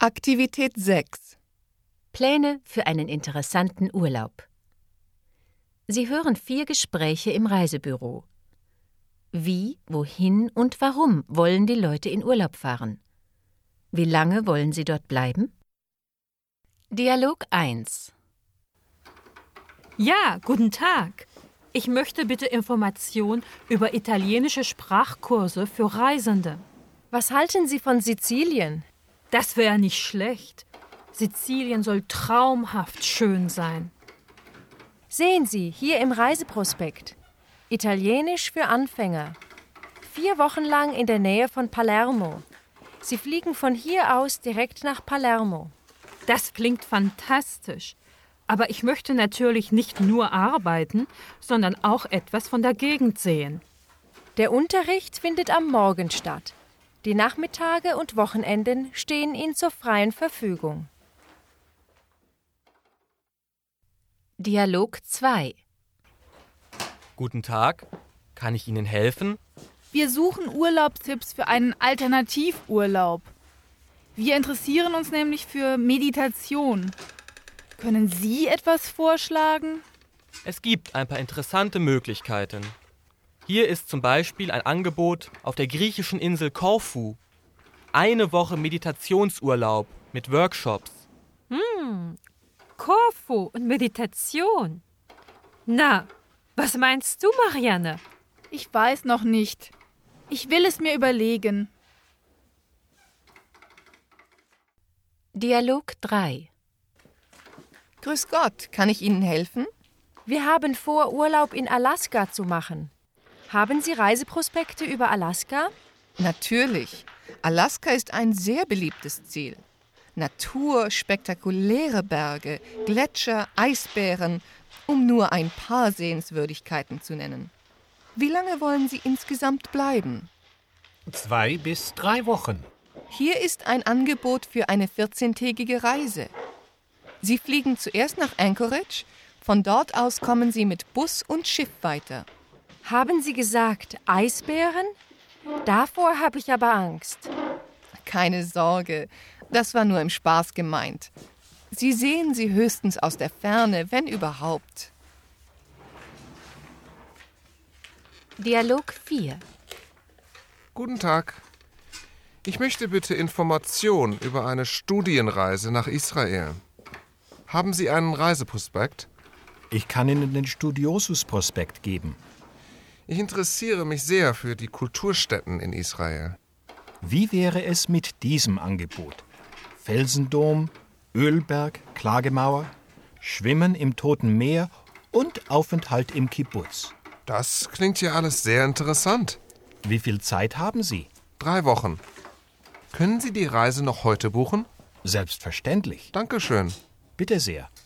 Aktivität 6. Pläne für einen interessanten Urlaub. Sie hören 4 Gespräche im Reisebüro. Wie, wohin und warum wollen die Leute in Urlaub fahren? Wie lange wollen sie dort bleiben? Dialog 1. Ja, guten Tag. Ich möchte bitte Informationen über italienische Sprachkurse für Reisende. Was halten Sie von Sizilien? Das wäre nicht schlecht. Sizilien soll traumhaft schön sein. Sehen Sie, hier im Reiseprospekt. Italienisch für Anfänger. 4 Wochen lang in der Nähe von Palermo. Sie fliegen von hier aus direkt nach Palermo. Das klingt fantastisch. Aber ich möchte natürlich nicht nur arbeiten, sondern auch etwas von der Gegend sehen. Der Unterricht findet am Morgen statt. Die Nachmittage und Wochenenden stehen Ihnen zur freien Verfügung. Dialog 2. Guten Tag, kann ich Ihnen helfen? Wir suchen Urlaubstipps für einen Alternativurlaub. Wir interessieren uns nämlich für Meditation. Können Sie etwas vorschlagen? Es gibt ein paar interessante Möglichkeiten. Hier ist zum Beispiel ein Angebot auf der griechischen Insel Korfu. 1 Woche Meditationsurlaub mit Workshops. Korfu und Meditation. Na, was meinst du, Marianne? Ich weiß noch nicht. Ich will es mir überlegen. Dialog 3. Grüß Gott, kann ich Ihnen helfen? Wir haben vor, Urlaub in Alaska zu machen. Haben Sie Reiseprospekte über Alaska? Natürlich. Alaska ist ein sehr beliebtes Ziel. Natur, spektakuläre Berge, Gletscher, Eisbären, um nur ein paar Sehenswürdigkeiten zu nennen. Wie lange wollen Sie insgesamt bleiben? 2 bis 3 Wochen. Hier ist ein Angebot für eine 14-tägige Reise. Sie fliegen zuerst nach Anchorage, von dort aus kommen Sie mit Bus und Schiff weiter. Haben Sie gesagt Eisbären? Davor habe ich aber Angst. Keine Sorge, das war nur im Spaß gemeint. Sie sehen sie höchstens aus der Ferne, wenn überhaupt. Dialog 4. Guten Tag. Ich möchte bitte Informationen über eine Studienreise nach Israel. Haben Sie einen Reiseprospekt? Ich kann Ihnen den Studiosus-Prospekt geben. Ich interessiere mich sehr für die Kulturstätten in Israel. Wie wäre es mit diesem Angebot? Felsendom, Ölberg, Klagemauer, Schwimmen im Toten Meer und Aufenthalt im Kibbutz. Das klingt ja alles sehr interessant. Wie viel Zeit haben Sie? 3 Wochen. Können Sie die Reise noch heute buchen? Selbstverständlich. Dankeschön. Bitte sehr.